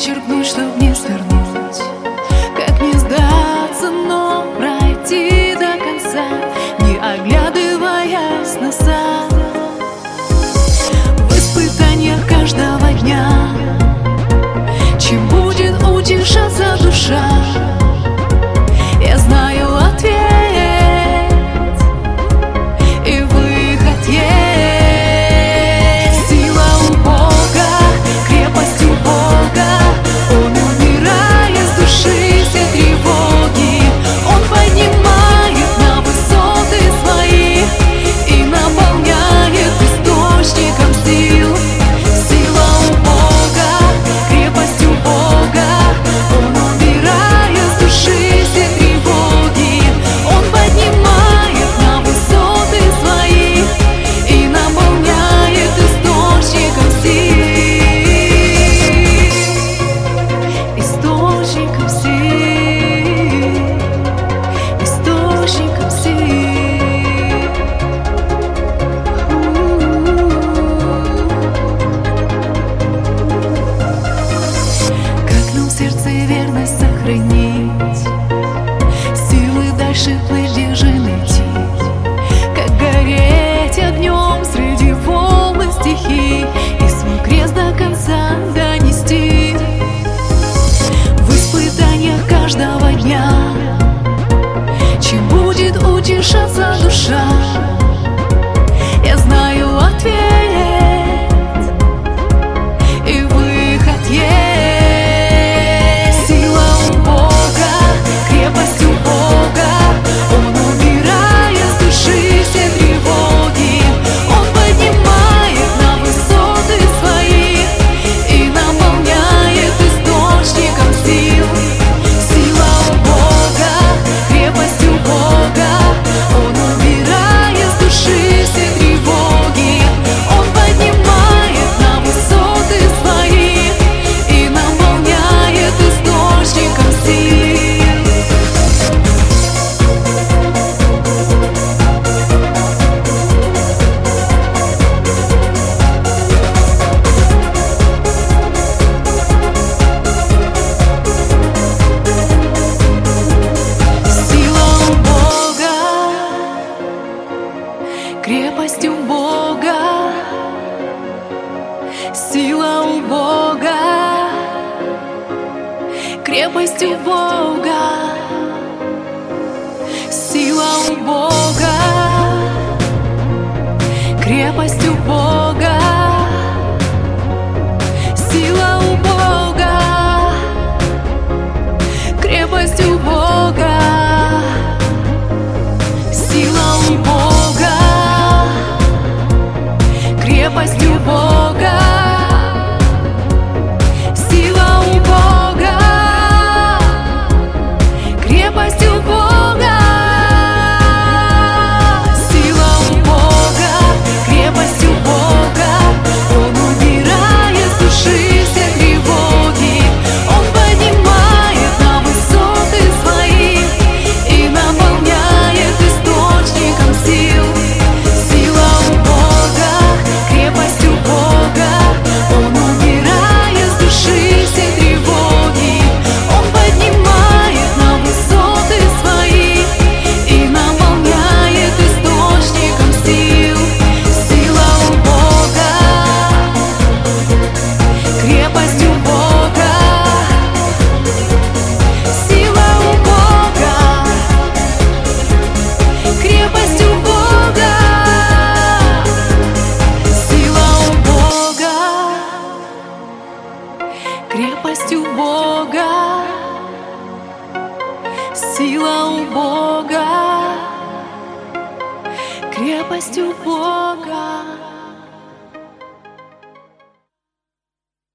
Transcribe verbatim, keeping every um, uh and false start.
перечеркнуть, чтоб не свернуть. Как не сдаться, но пройти до конца, не оглядываясь назад. В испытаниях каждого дня чем будет утешаться душа? Я знаю ответ, и выход есть. Сила у Бога, крепость у Бога. Он убирает с души все тревоги. Он поднимает на высоты свои и наполняет источником сил. Сила у Бога, крепость у Бога. Он убирает с души все тревоги. Он поднимает на высоты свои и наполняет источником сил. Источником сил. Источником сил. Как нам в сердце верность сохранить, силы дальше плыть, где же найти? Как гореть огнем среди волн и стихий и свой крест до конца донести? В испытаниях каждого дня чем будет утешаться душа? Я знаю ответ, и выход есть. Сила у Бога, крепость у Бога. Он убирает с души все тревоги. Он поднимает на высоты свои и наполняет источником сил. Сила у Бога, крепость у Бога. Он убирает с души все тревоги. Он поднимает на высоты свои и наполняет источником сил. Сила у Бога, крепость у Бога. Сила у Бога, крепость у Бога. Сила у Бога, крепость у Бога. Сила у Бога, крепость у Бога. Сила у Бога, крепость у Бога. Сила у Бога, крепость у Бога. Сила у Бога, крепость у Бога. Он убирает с души все тревоги. Он поднимает на высоты свои и наполняет источником сил. Сила у Бога, крепость у Бога. Он убирает с души все тревоги. Он поднимает на высоты свои и наполняет источником сил. Сила у Бога, крепость у Бога. Сила у Бога, крепость у Бога. Сила у Бога, крепость у Бога. Сила у Бога, крепость у Бога.